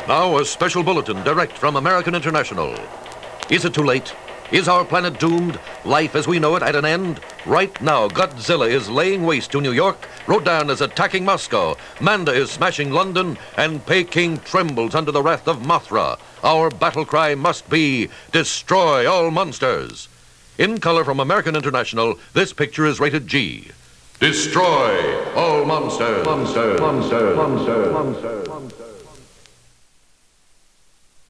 Now, a special bulletin direct from American International. Is it too late? Is our planet doomed? Life as we know it at an end? Right now, Godzilla is laying waste to New York, Rodan is attacking Moscow, Manda is smashing London, and Peking trembles under the wrath of Mothra. Our battle cry must be, destroy all monsters. In color from American International, this picture is rated G. Destroy all monsters. Monsters. Monsters. Monsters. Monsters.